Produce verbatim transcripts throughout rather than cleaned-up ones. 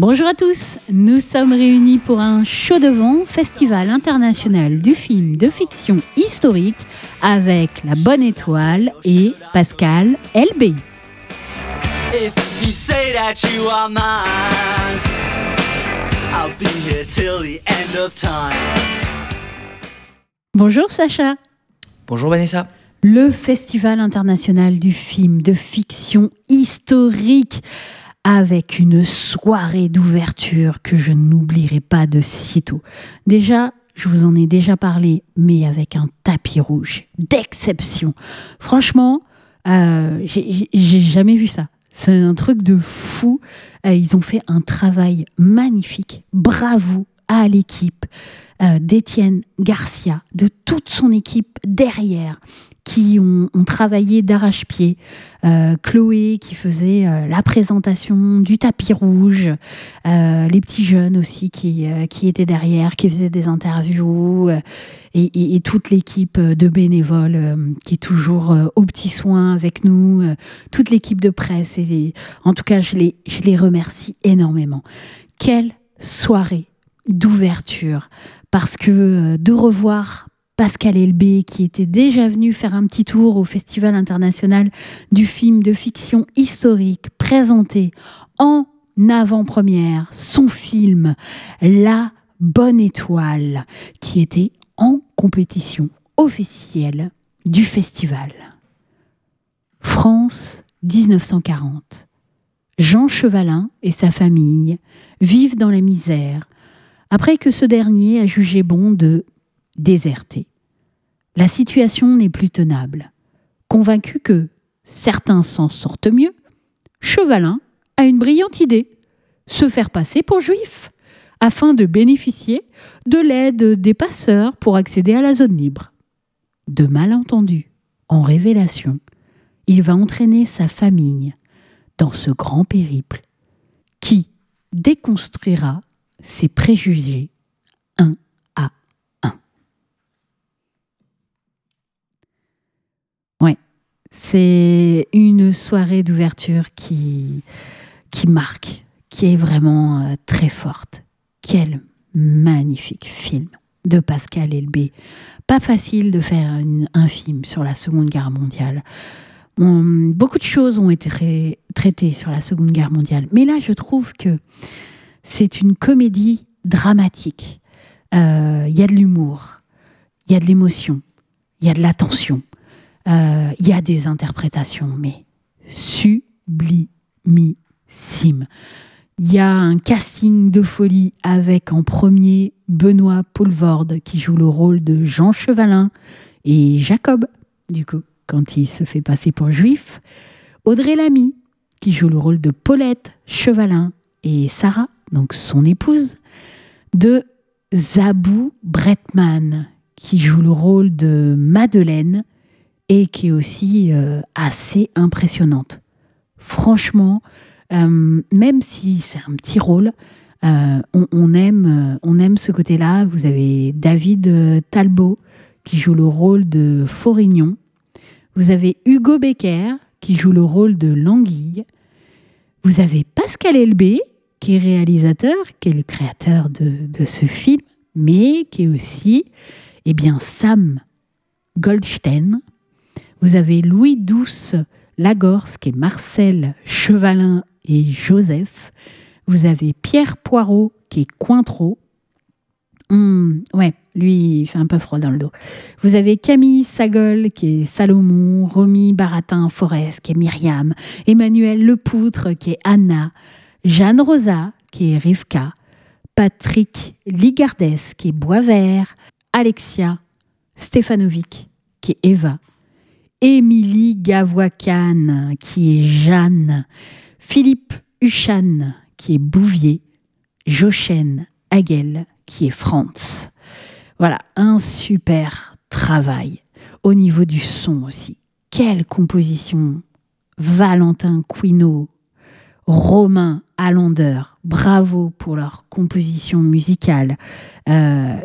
Bonjour à tous, nous sommes réunis pour un Chaud devant, festival international du film de fiction historique avec La Bonne Étoile et Pascal L B. If you say that you are mine, I'll be here till the end of time. Bonjour Sacha. Bonjour Vanessa. Le Festival international du film de fiction historique avec une soirée d'ouverture que je n'oublierai pas de sitôt. Déjà, je vous en ai déjà parlé, mais avec un tapis rouge d'exception. Franchement, euh, j'ai, j'ai jamais vu ça. C'est un truc de fou. Euh, ils ont fait un travail magnifique. Bravo à l'équipe euh, d'Étienne Garcia, de toute son équipe derrière, qui ont, ont travaillé d'arrache-pied. Euh, Chloé qui faisait euh, la présentation du tapis rouge, euh, les petits jeunes aussi qui, euh, qui étaient derrière, qui faisaient des interviews, euh, et, et, et toute l'équipe de bénévoles euh, qui est toujours euh, aux petits soins avec nous, euh, toute l'équipe de presse. Et, et, en tout cas, je les, je les remercie énormément. Quelle soirée d'ouverture, parce que euh, de revoir Pascal L B, qui était déjà venu faire un petit tour au Festival international du film de fiction historique, présenté en avant-première son film La Bonne Étoile, qui était en compétition officielle du festival. France dix-neuf cent quarante. Jean Chevalin et sa famille vivent dans la misère après que ce dernier a jugé bon de déserter. La situation n'est plus tenable. Convaincu que certains s'en sortent mieux, Chevalin a une brillante idée, se faire passer pour juif, afin de bénéficier de l'aide des passeurs pour accéder à la zone libre. De malentendu en révélation, il va entraîner sa famille dans ce grand périple qui déconstruira ses préjugés un à un. Ouais, c'est une soirée d'ouverture qui, qui marque, qui est vraiment euh, très forte. Quel magnifique film de Pascal L B. Pas facile de faire une, un film sur la Seconde Guerre mondiale. Bon, beaucoup de choses ont été tra- traitées sur la Seconde Guerre mondiale, mais là, je trouve que c'est une comédie dramatique. Il euh, y a de l'humour, il y a de l'émotion, il y a de la tension, il euh, y a des interprétations, mais sublimissime. Il y a un casting de folie avec en premier Benoît Poelvoorde qui joue le rôle de Jean Chevalin et Jacob, du coup, quand il se fait passer pour juif. Audrey Lamy qui joue le rôle de Paulette Chevalin et Sarah, donc son épouse, de Zabou Bretman, qui joue le rôle de Madeleine et qui est aussi euh, assez impressionnante. Franchement, euh, même si c'est un petit rôle, euh, on, on, aime, on aime ce côté-là. Vous avez David Talbot, qui joue le rôle de Forignon. Vous avez Hugo Becker, qui joue le rôle de L'Anguille. Vous avez Pascal L B, qui est réalisateur, qui est le créateur de, de ce film, mais qui est aussi eh bien, Sam Goldstein. Vous avez Louis Douce Lagorce, qui est Marcel Chevalin et Joseph. Vous avez Pierre Poirot, qui est Cointreau. Hum, ouais, lui, il fait un peu froid dans le dos. Vous avez Camille Sagol, qui est Salomon, Romy Baratin-Forest, qui est Myriam, Emmanuel Lepoutre, qui est Anna, Jeanne Rosa, qui est Rivka, Patrick Ligardes, qui est Boisvert, Alexia Stefanovic, qui est Eva, Émilie Gavoican, qui est Jeanne, Philippe Huchan, qui est Bouvier, Jochen Hagel, qui est Franz. Voilà, un super travail. Au niveau du son aussi. Quelle composition! Valentin Quinault, Romain Allander, bravo pour leur composition musicale. Euh, y a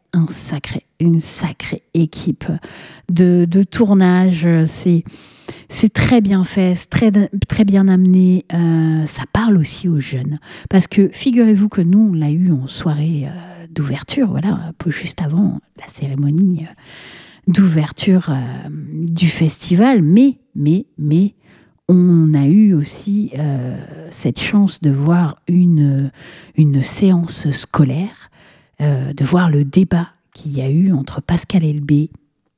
un sacré, une sacrée équipe de, de tournage. C'est, c'est très bien fait, c'est très, très bien amené. Euh, ça parle aussi aux jeunes. Parce que figurez-vous que nous, on l'a eu en soirée euh, d'ouverture, voilà, un peu juste avant la cérémonie euh, d'ouverture euh, du festival. Mais, mais, mais, on a eu aussi euh, cette chance de voir une, une séance scolaire, euh, de voir le débat qu'il y a eu entre Pascal Elbé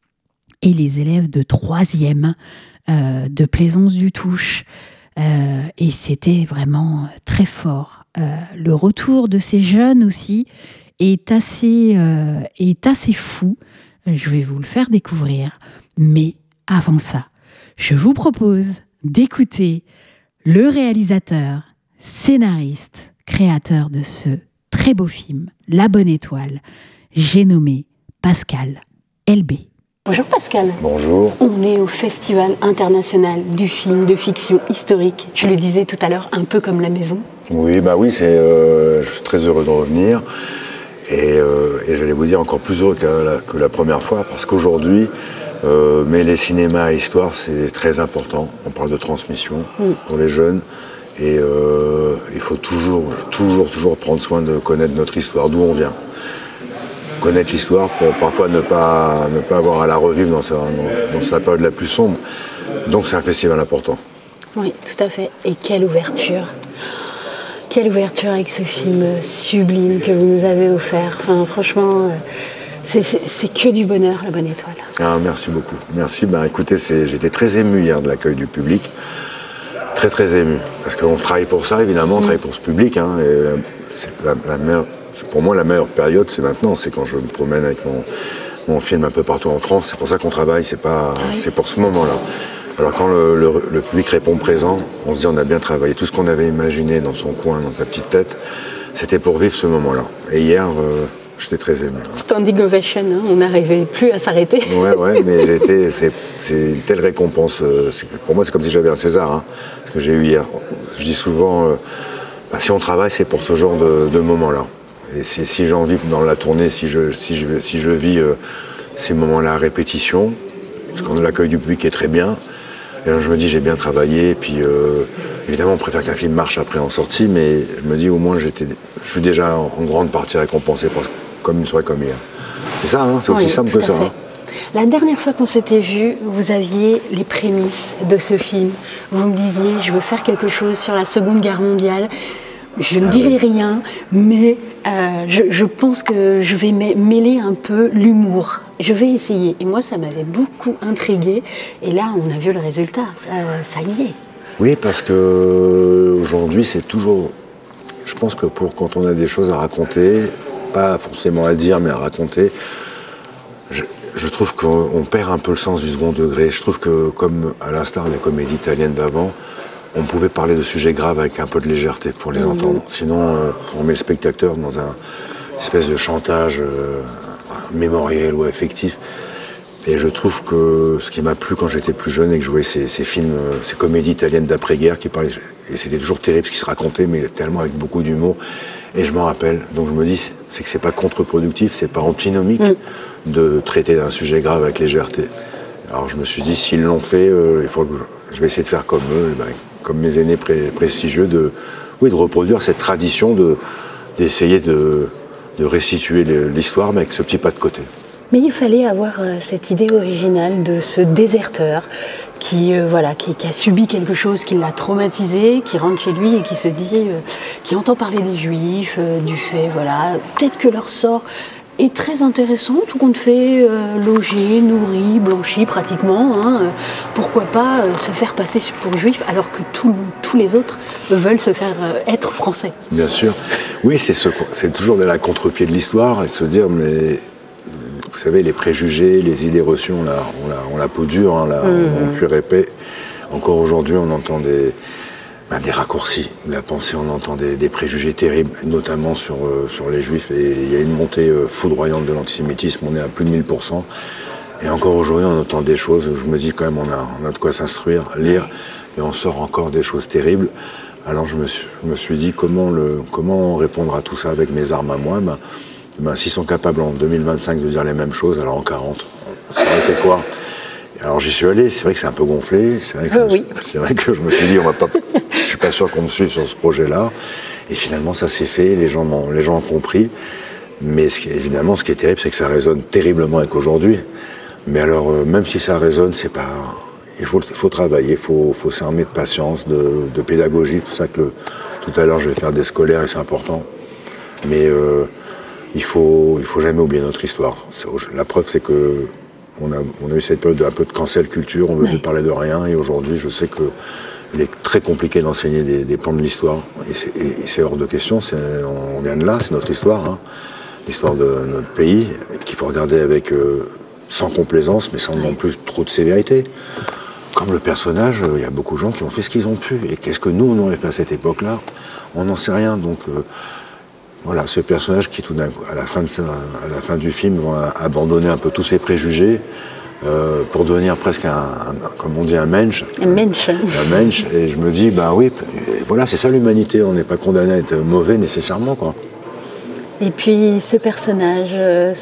et les élèves de troisième euh, de Plaisance du Touche. Euh, et c'était vraiment très fort. Euh, le retour de ces jeunes aussi est assez, euh, est assez fou. Je vais vous le faire découvrir. Mais avant ça, je vous propose d'écouter le réalisateur, scénariste, créateur de ce très beau film, La Bonne Étoile. J'ai nommé Pascal Elbé. Bonjour Pascal. Bonjour. On est au Festival international du film de fiction historique. Je le disais tout à l'heure, un peu comme la maison. Oui, bah oui, c'est, euh, je suis très heureux de revenir. Et, euh, et j'allais vous dire encore plus heureux que la, que la première fois, parce qu'aujourd'hui, euh, mêler cinéma et histoire, c'est très important. On parle de transmission mm. pour les jeunes. Et euh, il faut toujours, toujours, toujours prendre soin de connaître notre histoire, d'où on vient. Connaître l'histoire pour parfois ne pas, ne pas avoir à la revivre dans sa, dans, dans sa période la plus sombre. Donc c'est un festival important. Oui, tout à fait. Et quelle ouverture. Quelle ouverture avec ce film sublime que vous nous avez offert. Enfin, franchement, c'est, c'est, c'est que du bonheur, La Bonne Étoile. Ah, merci beaucoup. Merci. Ben, écoutez, c'est, j'étais très ému hier de l'accueil du public. Très, très ému. Parce qu'on travaille pour ça, évidemment, on mmh. travaille pour ce public. Hein, et c'est la, la meilleure, pour moi, la meilleure période, c'est maintenant. C'est quand je me promène avec mon, mon film un peu partout en France. C'est pour ça qu'on travaille. C'est, pas, ah oui. c'est pour ce moment-là. Alors quand le, le, le public répond présent, on se dit on a bien travaillé. Tout ce qu'on avait imaginé dans son coin, dans sa petite tête, c'était pour vivre ce moment-là. Et hier, euh, j'étais très ému. Standing ovation, hein, on n'arrivait plus à s'arrêter. Ouais, ouais, mais j'étais, c'est, c'est une telle récompense. Euh, c'est, pour moi, c'est comme si j'avais un César, hein, que j'ai eu hier. Je dis souvent, euh, bah, si on travaille, c'est pour ce genre de, de moment-là. Et si, si j'ai envie, dans la tournée, si je, si je, si je vis euh, ces moments-là à répétition, parce qu'on a l'accueil du public qui est très bien, et alors je me dis j'ai bien travaillé, et puis euh, évidemment on préfère qu'un film marche après en sortie, mais je me dis au moins j'étais, je suis déjà en, en grande partie récompensé parce, comme une soirée comme hier. C'est ça, hein, c'est aussi oui, simple que ça. Hein. La dernière fois qu'on s'était vu, vous aviez les prémices de ce film. Vous me disiez je veux faire quelque chose sur la Seconde Guerre mondiale. Je ne ah dirai oui. rien, mais euh, je, je pense que je vais mêler un peu l'humour. Je vais essayer. Et moi, ça m'avait beaucoup intriguée. Et là, on a vu le résultat. Euh, ça y est. Oui, parce qu'aujourd'hui, c'est toujours... Je pense que pour quand on a des choses à raconter, pas forcément à dire, mais à raconter, je, je trouve qu'on perd un peu le sens du second degré. Je trouve que, comme à l'instar des comédies italiennes d'avant, on pouvait parler de sujets graves avec un peu de légèreté pour les mmh. entendre. Sinon, euh, on met le spectateur dans un espèce de chantage euh, mémoriel ou affectif. Et je trouve que ce qui m'a plu quand j'étais plus jeune et que je voyais ces, ces films, euh, ces comédies italiennes d'après-guerre qui parlaient, et c'était toujours terrible ce qui se racontait, mais tellement avec beaucoup d'humour. Et je m'en rappelle. Donc je me dis, c'est que c'est pas contre-productif, c'est pas antinomique mmh. de traiter d'un sujet grave avec légèreté. Alors je me suis dit, s'ils l'ont fait, euh, il faut que je, je vais essayer de faire comme eux. Ben, comme mes aînés pré- prestigieux, de, oui, de reproduire cette tradition, de, d'essayer de, de restituer l'histoire, mais avec ce petit pas de côté. Mais il fallait avoir euh, cette idée originale de ce déserteur qui, euh, voilà, qui, qui a subi quelque chose qui l'a traumatisé, qui rentre chez lui et qui se dit, euh, qui entend parler des Juifs, euh, du fait, voilà, peut-être que leur sort est très intéressant, tout compte fait, euh, logé, nourri, blanchi pratiquement. Hein, euh, pourquoi pas euh, se faire passer pour juif alors que tout, tous les autres veulent se faire euh, être français. Bien sûr. Oui, c'est, ce, c'est toujours de la contre-pied de l'histoire et se dire, mais vous savez, les préjugés, les idées reçues, on la, on la, on la peau dure, hein, là, mmh. on, on fuit épais. Encore aujourd'hui, on entend des... Ben, des raccourcis de la pensée, on entend des, des préjugés terribles, notamment sur, euh, sur les juifs, et il y a une montée euh, foudroyante de l'antisémitisme, on est à plus de mille pour cent, et encore aujourd'hui on entend des choses, où je me dis quand même on a, on a de quoi s'instruire, lire, et on sort encore des choses terribles. Alors je me suis, je me suis dit comment, le, comment répondre à tout ça avec mes armes à moi. Ben, Ben, s'ils sont capables en deux mille vingt-cinq de dire les mêmes choses, alors en quarante, ça aurait été quoi? Alors j'y suis allé, c'est vrai que c'est un peu gonflé, c'est vrai que, euh, je, oui. c'est vrai que je me suis dit, on va pas, je suis pas sûr qu'on me suive sur ce projet-là. Et finalement, ça s'est fait, les gens, m'ont, les gens ont compris. Mais ce qui, évidemment, ce qui est terrible, c'est que ça résonne terriblement avec aujourd'hui. Mais alors, euh, même si ça résonne, c'est pas... Il faut, il faut travailler, il faut, faut s'armer de patience, de, de pédagogie. C'est pour ça que le, tout à l'heure, je vais faire des scolaires et c'est important. Mais euh, il faut, il faut jamais oublier notre histoire. La preuve, c'est que on a, on a eu cette période d'un peu de cancel culture, on ne veut plus parler de rien. Et aujourd'hui, je sais que il est très compliqué d'enseigner des, des pans de l'histoire. Et c'est, et c'est hors de question, c'est, on vient de là, c'est notre histoire. Hein. L'histoire de notre pays, qu'il faut regarder avec, euh, sans complaisance, mais sans non plus trop de sévérité. Comme le personnage, il euh, y a beaucoup de gens qui ont fait ce qu'ils ont pu. Et qu'est-ce que nous, on aurait fait à cette époque-là? On n'en sait rien. Donc euh, voilà, ce personnage qui, tout d'un coup, à la fin, de sa, à la fin du film, va abandonner un peu tous ses préjugés euh, pour devenir presque un, un, comme on dit, un mensch. Un mensch. Un mensch. Et je me dis, ben oui, voilà, c'est ça l'humanité. On n'est pas condamné à être mauvais nécessairement, quoi. Et puis ce personnage,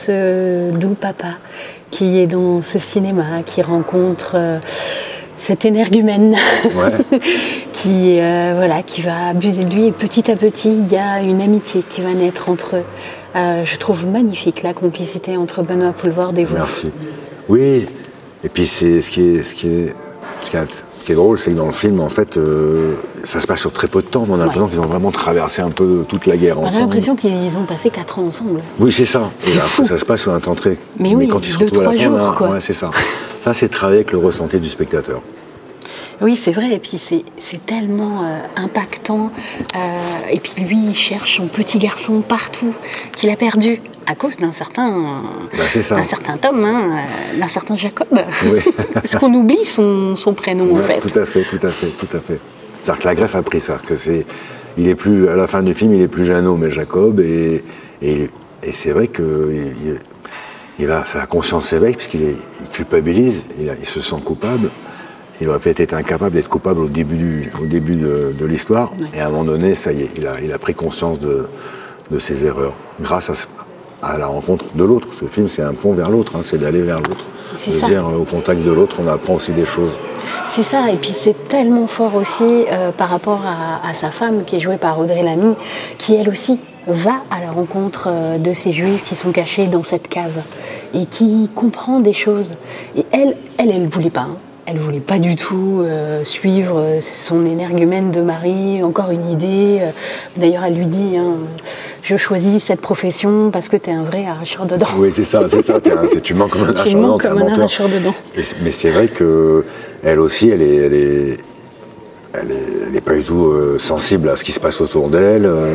ce doux papa qui est dans ce cinéma, qui rencontre euh, cet énergumène ouais. qui, euh, voilà, qui va abuser de lui. Et petit à petit, il y a une amitié qui va naître entre eux. Euh, je trouve magnifique la complicité entre Benoît Poelvoorde et vous. Merci. Oui, et puis c'est ce qui est, ce qui est, ce qui est, ce qui est drôle, c'est que dans le film, en fait, euh, ça se passe sur très peu de temps. On a l'impression ouais. qu'ils ont vraiment traversé un peu toute la guerre ensemble. On a l'impression qu'ils ont passé quatre ans ensemble. Oui, c'est ça. C'est et fou. Là, ça se passe sur un temps très... Mais, Mais oui, quand ils se deux, retrouvent à la fin, jours, là, quoi. Ouais, c'est ça. Ça, c'est travailler avec le ressenti du spectateur. Oui, c'est vrai, et puis c'est, c'est tellement euh, impactant. Euh, et puis lui, il cherche son petit garçon partout, qu'il a perdu à cause d'un certain, bah, c'est ça. d'un certain Tom, hein, d'un certain Jacob. Oui. Parce qu'on oublie son, son prénom, ouais, en fait. Tout à fait, tout à fait, tout à fait. C'est-à-dire que la greffe a pris ça, que c'est, il est plus, à la fin du film, il est plus Jeannot, mais Jacob, et, et, et c'est vrai que il, il a, sa conscience s'éveille, puisqu'il est, il culpabilise, il, a, il se sent coupable. Il aurait peut-être été incapable d'être coupable au début, du, au début de, de l'histoire. Ouais. Et à un moment donné, ça y est, il a, il a pris conscience de, de ses erreurs. Grâce à, à la rencontre de l'autre. Ce film, c'est un pont vers l'autre, hein, c'est d'aller vers l'autre. C'est de ça. Dire, au contact de l'autre, on apprend aussi des choses. C'est ça, et puis c'est tellement fort aussi euh, par rapport à, à sa femme, qui est jouée par Audrey Lamy, qui elle aussi va à la rencontre euh, de ces juifs qui sont cachés dans cette cave, et qui comprend des choses. Et elle, elle, elle ne voulait pas, hein. Elle ne voulait pas du tout euh, suivre son énergumène de mari, encore une idée. D'ailleurs, elle lui dit, hein, je choisis cette profession parce que tu es un vrai arracheur de dents. Oui, c'est ça, c'est ça. T'es un, t'es, tu mens comme un arracheur de dents. Tu mens comme un arracheur de dents. Et, mais c'est vrai qu'elle aussi, elle est, elle est, elle est, elle est pas du tout euh, sensible à ce qui se passe autour d'elle. Euh,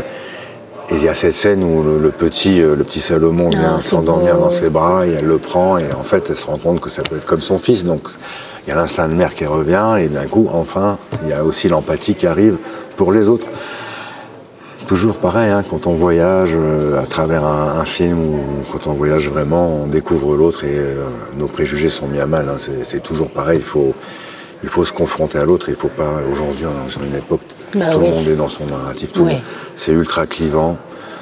et il y a cette scène où le, le, petit, le petit Salomon vient ah, s'endormir beau. Dans ses bras, et elle le prend, et en fait, elle se rend compte que ça peut être comme son fils. Donc, il y a l'instinct de mère qui revient, et d'un coup, enfin, il y a aussi l'empathie qui arrive pour les autres. Toujours pareil, hein, quand on voyage euh, à travers un, un film, ou quand on voyage vraiment, on découvre l'autre, et euh, nos préjugés sont mis à mal. Hein, c'est, c'est toujours pareil, il faut, il faut se confronter à l'autre, il faut pas... Aujourd'hui, on est dans une époque, bah, tout oui. le monde est dans son narratif, tout oui. monde, c'est ultra clivant.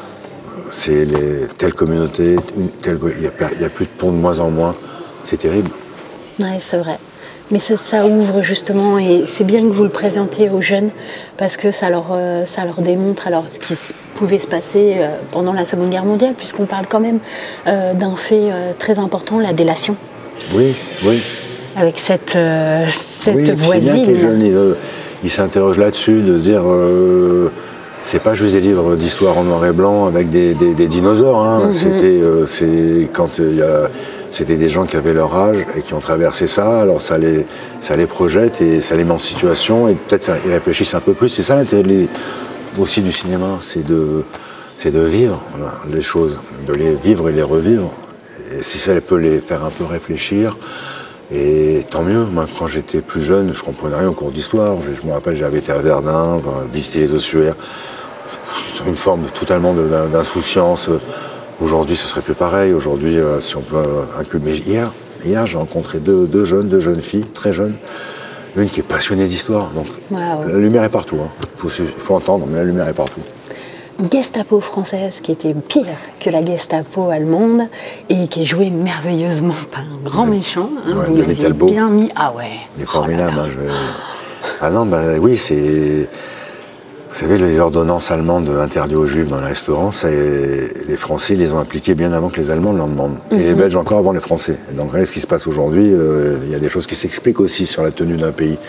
C'est les, telle communauté, il n'y a, a plus de pont de moins en moins, c'est terrible. Oui, c'est vrai. Mais ça, ça ouvre justement, et c'est bien que vous le présentiez aux jeunes, parce que ça leur, euh, ça leur démontre alors ce qui pouvait se passer euh, pendant la Seconde Guerre mondiale, puisqu'on parle quand même euh, d'un fait euh, très important, la délation. Oui, oui. Avec cette, euh, cette oui, voisine. C'est bien que les jeunes, ils, euh, ils s'interrogent là-dessus, de se dire... Euh, c'est pas juste des livres d'histoire en noir et blanc avec des, des, des dinosaures. Hein. Mm-hmm. C'était, euh, c'est, quand il y a, c'était des gens qui avaient leur âge et qui ont traversé ça. Alors ça les, ça les projette et ça les met en situation et peut-être ça, ils réfléchissent un peu plus. C'est ça l'intérêt les, aussi du cinéma, c'est de, c'est de vivre voilà, les choses, de les vivre et les revivre. Et si ça peut les faire un peu réfléchir. Et tant mieux, moi quand j'étais plus jeune, je comprenais rien au cours d'histoire. Je, je me rappelle, j'avais été à Verdun, visiter les ossuaires, sur une forme totalement de, d'insouciance. Aujourd'hui, ce serait plus pareil. Aujourd'hui, euh, si on peut inculquer. Mais hier, hier, j'ai rencontré deux, deux jeunes, deux jeunes filles, très jeunes. Une qui est passionnée d'histoire. Donc, wow. La lumière est partout. Il hein. faut, faut entendre, mais la lumière est partout. Gestapo française qui était pire que la Gestapo allemande et qui est jouée merveilleusement par un grand ouais. méchant. Hein, ouais, vous l'aviez bien mis. Ah ouais. Il est formidable. Oh hein, je... Ah non, bah oui, c'est. Vous savez, les ordonnances allemandes interdites aux Juifs dans les restaurants, c'est... les Français les ont appliquées bien avant que les Allemands l'en demandent. Et mm-hmm. les Belges encore avant les Français. Et donc, regardez ce qui se passe aujourd'hui. Euh, il y a des choses qui s'expliquent aussi sur la tenue d'un pays.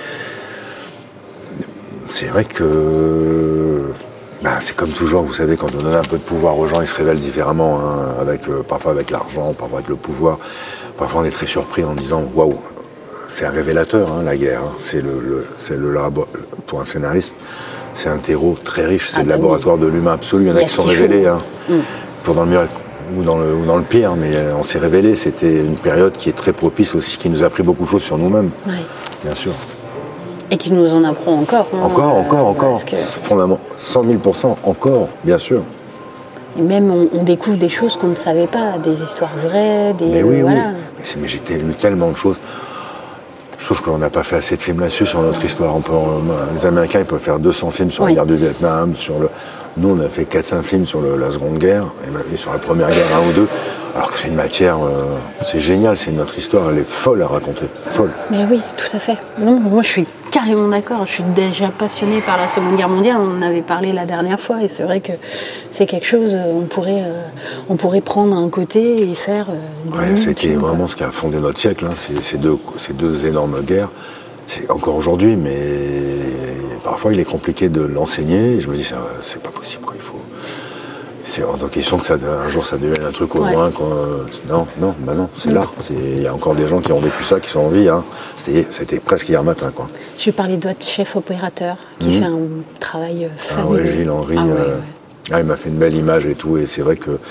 C'est vrai que. Ben, c'est comme toujours, vous savez, quand on donne un peu de pouvoir aux gens, ils se révèlent différemment, hein, avec, euh, parfois avec l'argent, parfois avec le pouvoir. Parfois on est très surpris en disant « Waouh, c'est un révélateur, hein, la guerre. Hein. C'est le, le, c'est le labo... Pour un scénariste, c'est un terreau très riche, c'est ah, le bah laboratoire oui. de l'humain absolu. Il y en a, a qui sont révélés, hein, mm. pour dans le mieux ou dans le, ou dans le pire, mais on s'est révélé. C'était une période qui est très propice aussi, qui nous a appris beaucoup de choses sur nous-mêmes, oui. bien sûr. Et qui nous en apprend encore. Hein, encore, euh, encore, encore. Que... Fondamentalement, cent mille pour cent, encore, bien sûr. Et même, on, on découvre des choses qu'on ne savait pas, des histoires vraies, des... Mais oui, euh, oui. Voilà. Mais, mais j'ai lu tellement de choses. Je trouve qu'on n'a pas fait assez de films là-dessus, sur notre histoire. On peut, euh, les Américains, ils peuvent faire deux cents films sur oui. la guerre du Vietnam, sur le... Nous, on a fait quatre cinq films sur le, la Seconde Guerre, et, et sur la Première Guerre, un ou deux. Alors que c'est une matière, euh, c'est génial, c'est notre histoire, elle est folle à raconter, folle. Mais oui, tout à fait. Non, moi, je suis carrément d'accord. Je suis déjà passionnée par la Seconde Guerre mondiale. On en avait parlé la dernière fois, et c'est vrai que c'est quelque chose. On pourrait, euh, on pourrait prendre un côté et faire. Euh, ouais, c'était vraiment ce qui a fondé notre siècle. Hein, ces, ces, deux, ces deux énormes guerres. C'est encore aujourd'hui, mais parfois il est compliqué de l'enseigner. Et je me dis, c'est pas possible, quoi. Il faut. C'est hors de question que ça, un jour ça devienne un truc au ouais. moins. Non, non, bah non, c'est mmh. là. Il y a encore des gens qui ont vécu ça, qui sont en vie. Hein. C'était, c'était presque hier matin, quoi. Je vais parler de votre chef opérateur qui mmh. fait un travail fabuleux. Ah ouais, Gilles Henry. Ah, ouais, euh, ouais. Ah, il m'a fait une belle image et tout. Et c'est vrai que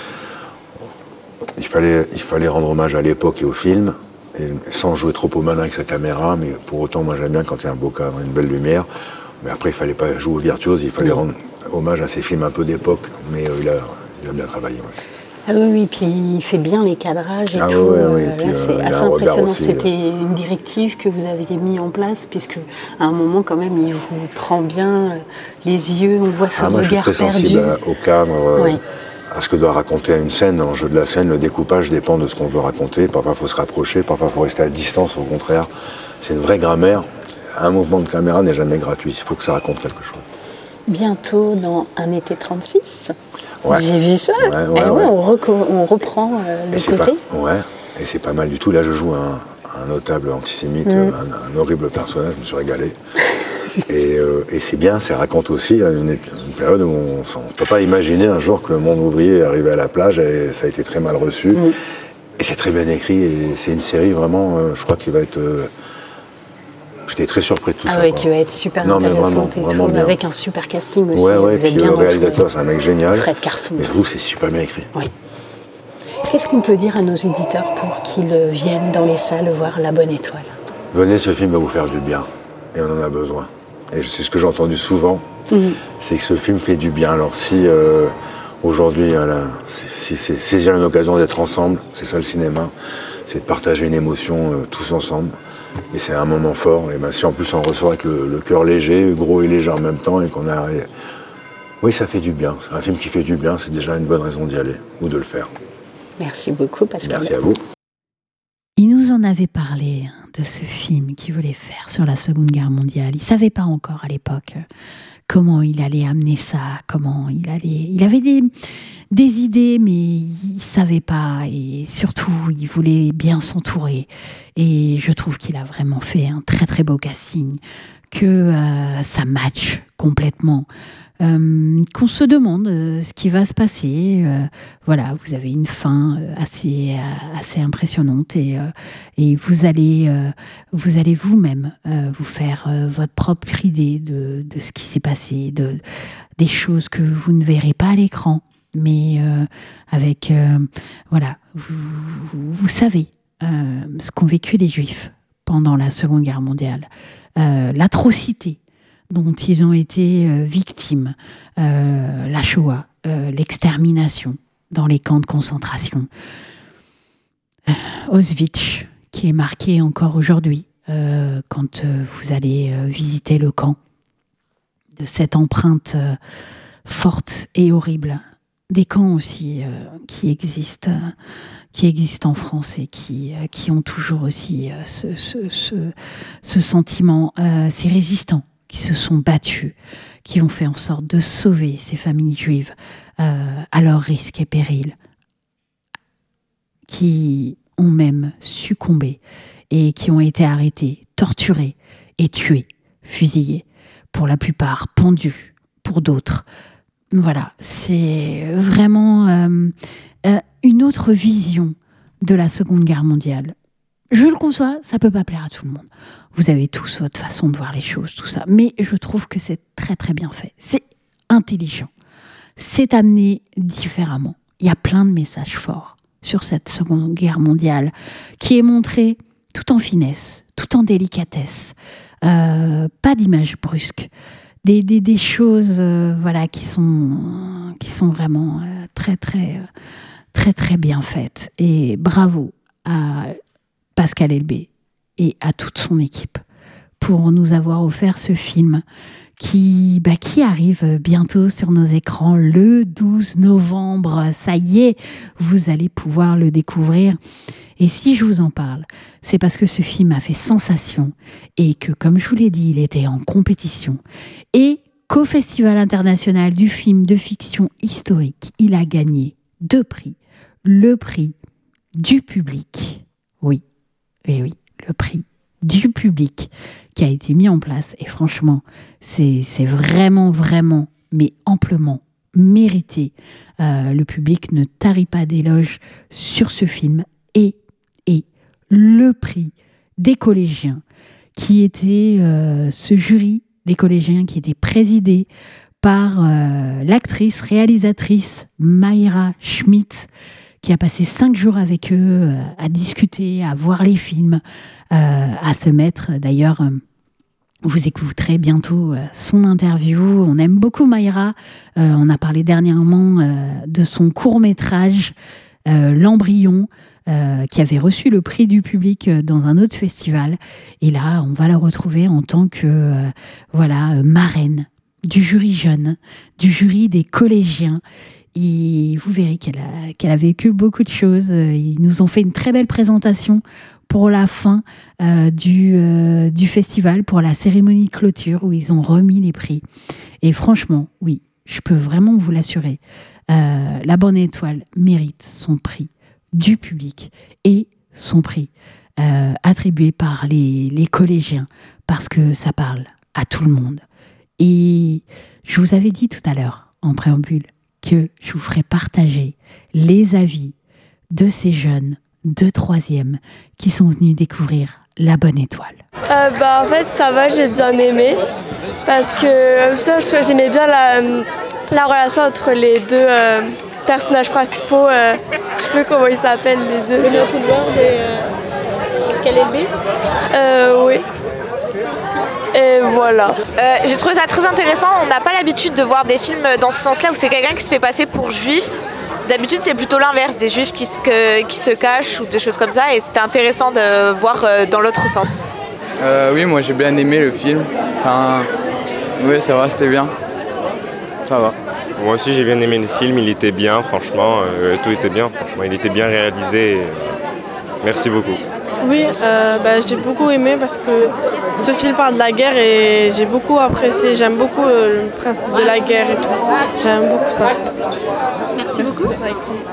il fallait, il fallait rendre hommage à l'époque et au film, et sans jouer trop au malin avec sa caméra. Mais pour autant, moi j'aime bien quand il y a un beau cadre, une belle lumière. Mais après, il fallait pas jouer au virtuose. Il fallait mmh. rendre hommage à ces films un peu d'époque, mais euh, il, a, il a bien travaillé. Ouais. Ah oui, oui, puis il fait bien les cadrages et ah tout. Ouais, ouais, euh, puis, là, euh, c'est assez impressionnant. Aussi, C'était euh... une directive que vous aviez mis en place, puisque à un moment, quand même, il vous prend bien les yeux, on voit ce ah, moi, regard je suis très perdu. sensible à, au cadre, euh, oui. à ce que doit raconter une scène. Dans le jeu de la scène, le découpage dépend de ce qu'on veut raconter. Parfois, il faut se rapprocher, parfois, il faut rester à distance, au contraire. C'est une vraie grammaire. Un mouvement de caméra n'est jamais gratuit. Il faut que ça raconte quelque chose. Bientôt dans Un été trente-six. Ouais. J'ai vu ça. Ouais, ouais, et ouais, ouais. On, reco- on reprend euh, le et c'est côté. Pas, ouais, et c'est pas mal du tout. Là, je joue un, un notable antisémite, mm. un, un horrible personnage, je me suis régalé. et, euh, et c'est bien, ça raconte aussi une, une période où on ne peut pas imaginer un jour que le monde ouvrier est arrivé à la plage, et ça a été très mal reçu. Mm. Et c'est très bien écrit, et c'est une série vraiment, euh, je crois qu'il va être... Euh, J'étais très surpris de tout ah ça. Ah oui, qui va être super non, intéressante et tout, bien. Avec un super casting aussi. Ouais, ouais, vous êtes puis bien le réalisateur, c'est un mec génial. Fred Carson. Mais surtout, c'est super bien écrit. Oui. Qu'est-ce qu'on peut dire à nos éditeurs pour qu'ils viennent dans les salles voir La Bonne Étoile ? Venez, ce film va vous faire du bien. Et on en a besoin. Et c'est ce que j'ai entendu souvent, mmh. c'est que ce film fait du bien. Alors si euh, aujourd'hui, voilà, si, c'est saisir une occasion d'être ensemble, c'est ça le cinéma, c'est de partager une émotion euh, tous ensemble. Et c'est un moment fort. Et ben, si en plus on ressort avec le, le cœur léger, gros et léger en même temps, et qu'on a... Oui, ça fait du bien. C'est un film qui fait du bien, c'est déjà une bonne raison d'y aller, ou de le faire. Merci beaucoup, Pascal. Merci à vous. Il nous en avait parlé de ce film qu'il voulait faire sur la Seconde Guerre mondiale. Il ne savait pas encore à l'époque comment il allait amener ça, comment il allait... Il avait des, des idées, mais il ne savait pas. Et surtout, il voulait bien s'entourer. Et je trouve qu'il a vraiment fait un très très beau casting, que euh, ça match complètement. Euh, qu'on se demande euh, ce qui va se passer. Euh, voilà, vous avez une fin euh, assez, euh, assez impressionnante et, euh, et vous allez, euh, vous allez vous-même euh, vous faire euh, votre propre idée de, de ce qui s'est passé, de, des choses que vous ne verrez pas à l'écran, mais euh, avec, euh, voilà, vous, vous, vous savez euh, ce qu'ont vécu les Juifs pendant la Seconde Guerre mondiale, euh, l'atrocité dont ils ont été euh, victimes, euh, la Shoah, euh, l'extermination dans les camps de concentration, euh, Auschwitz, qui est marqué encore aujourd'hui, euh, quand euh, vous allez euh, visiter le camp, de cette empreinte euh, fortes et horribles. Des camps aussi euh, qui existent, euh, qui existent en France et qui, euh, qui ont toujours aussi euh, ce, ce, ce, ce sentiment, euh, ces résistants qui se sont battus, qui ont fait en sorte de sauver ces familles juives euh, à leur risque et péril, qui ont même succombé et qui ont été arrêtés, torturés et tués, fusillés, pour la plupart pendus, pour d'autres. Voilà, c'est vraiment euh, euh, une autre vision de la Seconde Guerre mondiale. Je le conçois, ça peut pas plaire à tout le monde. Vous avez tous votre façon de voir les choses, tout ça. Mais je trouve que c'est très très bien fait. C'est intelligent. C'est amené différemment. Il y a plein de messages forts sur cette Seconde Guerre mondiale qui est montrée tout en finesse, tout en délicatesse. Euh, pas d'images brusques. Des, des, des choses euh, voilà, qui, sont, qui sont vraiment euh, très, très, euh, très, très bien faites. Et bravo à Pascal Elbé et à toute son équipe pour nous avoir offert ce film qui, bah, qui arrive bientôt sur nos écrans le douze novembre. Ça y est, vous allez pouvoir le découvrir. Et si je vous en parle, c'est parce que ce film a fait sensation et que, comme je vous l'ai dit, il était en compétition. Et qu'au Festival international du film de fiction historique, il a gagné deux prix. Le prix du public. Oui, oui, oui, le prix du public qui a été mis en place. Et franchement, c'est, c'est vraiment, vraiment, mais amplement mérité. Euh, le public ne tarit pas d'éloges sur ce film. Et Et le prix des collégiens, qui était euh, ce jury des collégiens qui était présidé par euh, l'actrice, réalisatrice Mayra Schmidt, qui a passé cinq jours avec eux euh, à discuter, à voir les films, euh, à se mettre. D'ailleurs, euh, vous écouterez bientôt euh, son interview. On aime beaucoup Mayra. Euh, on a parlé dernièrement euh, de son court-métrage euh, L'Embryon, Euh, qui avait reçu le prix du public euh, dans un autre festival. Et là, on va la retrouver en tant que euh, voilà, euh, marraine du jury jeune, du jury des collégiens. Et vous verrez qu'elle a, qu'elle a vécu beaucoup de choses. Ils nous ont fait une très belle présentation pour la fin euh, du, euh, du festival, pour la cérémonie de clôture où ils ont remis les prix. Et franchement, oui, je peux vraiment vous l'assurer, euh, la Bonne Étoile mérite son prix du public et son prix euh, attribué par les, les collégiens parce que ça parle à tout le monde. Et je vous avais dit tout à l'heure en préambule que je vous ferai partager les avis de ces jeunes de troisième qui sont venus découvrir La Bonne Étoile. Euh, bah, en fait, ça va, j'ai bien aimé parce que ça, j'aimais bien la, la relation entre les deux euh, personnages principaux. Euh, je sais plus comment ils s'appellent les deux. Benoît Poulvord et euh, Pascal Elbé. Euh, oui. Et voilà. Euh, j'ai trouvé ça très intéressant. On n'a pas l'habitude de voir des films dans ce sens-là où c'est quelqu'un qui se fait passer pour juif. D'habitude, c'est plutôt l'inverse, des juifs qui se, que, qui se cachent ou des choses comme ça. Et c'était intéressant de voir euh, dans l'autre sens. Euh, oui, moi j'ai bien aimé le film. Enfin, oui, ça va, c'était bien. Ça va. Moi aussi j'ai bien aimé le film, il était bien, franchement. Euh, tout était bien, franchement. Il était bien réalisé. Et... Merci beaucoup. Oui, euh, bah, j'ai beaucoup aimé parce que ce film parle de la guerre et j'ai beaucoup apprécié. J'aime beaucoup euh, le principe de la guerre et tout. J'aime beaucoup ça. Merci beaucoup. Avec plaisir.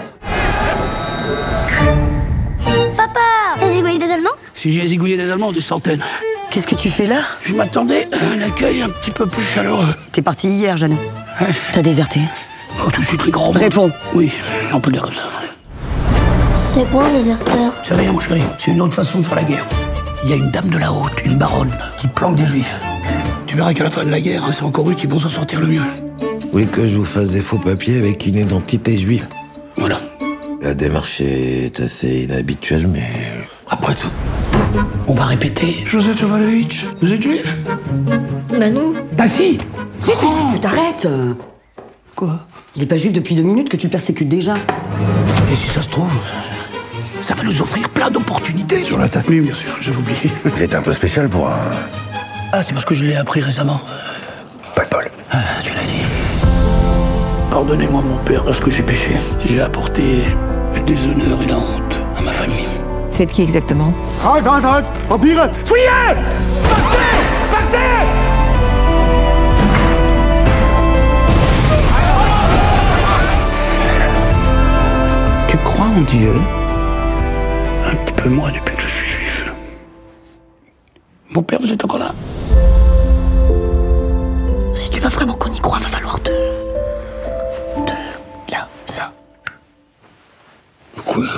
Papa, t'as zigouillé des Allemands? Si j'ai zigouillé des Allemands, des centaines. Qu'est-ce que tu fais là? Je m'attendais à un accueil un petit peu plus chaleureux. T'es parti hier, Jeanne. Ouais. T'as déserté? Oh, tout de suite les grands mots. Réponds. Oui, on peut le dire comme ça. C'est quoi un déserteur? C'est rien, mon chéri. C'est une autre façon de faire la guerre. Il y a une dame de la haute, une baronne, qui planque des juifs. Tu verras qu'à la fin de la guerre, hein, c'est encore eux qui vont s'en sortir le mieux. Vous voulez que je vous fasse des faux papiers avec une identité juive? Voilà. La démarche est assez inhabituelle, mais... Après tout, on va répéter. Joseph Jovanovic, vous êtes juif? Bah non. Ah si. Si, oh. Que t'arrêtes. Quoi? Il est pas juif depuis deux minutes que tu le persécutes déjà. Et si ça se trouve, ça va nous offrir plein d'opportunités. Sur la tête. Oui, bien sûr, j'avais oublié. Vous êtes un peu spécial pour un... Ah, c'est parce que je l'ai appris récemment. Pas Paul. Ah, tu l'as dit. Pardonnez-moi mon père parce que j'ai péché. J'ai apporté le déshonneur et la honte à ma famille. C'est de qui exactement? Arrête, arrête, arrête! Empire! Fouillez! Partez! Partez! Tu crois en Dieu? Un petit peu moins depuis que je suis juif. Mon père, vous êtes encore là? Si tu veux vraiment qu'on y croit, va falloir te... te... là, ça. Quoi?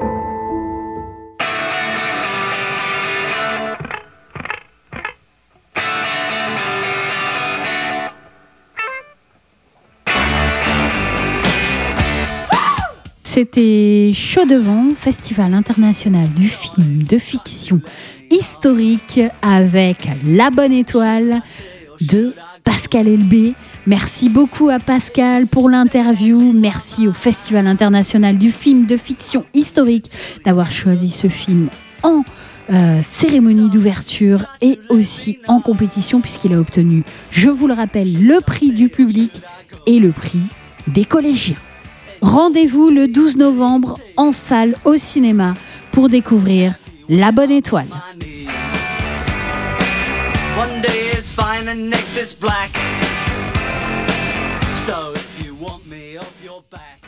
C'était Chaud devant, Festival international du film de fiction historique avec La Bonne Étoile de Pascal Elbé. Merci beaucoup à Pascal pour l'interview. Merci au Festival international du film de fiction historique d'avoir choisi ce film en euh, cérémonie d'ouverture et aussi en compétition puisqu'il a obtenu, je vous le rappelle, le prix du public et le prix des collégiens. Rendez-vous le douze novembre en salle au cinéma pour découvrir La Bonne Étoile. One day is fine and next is black. So if you want me off your back.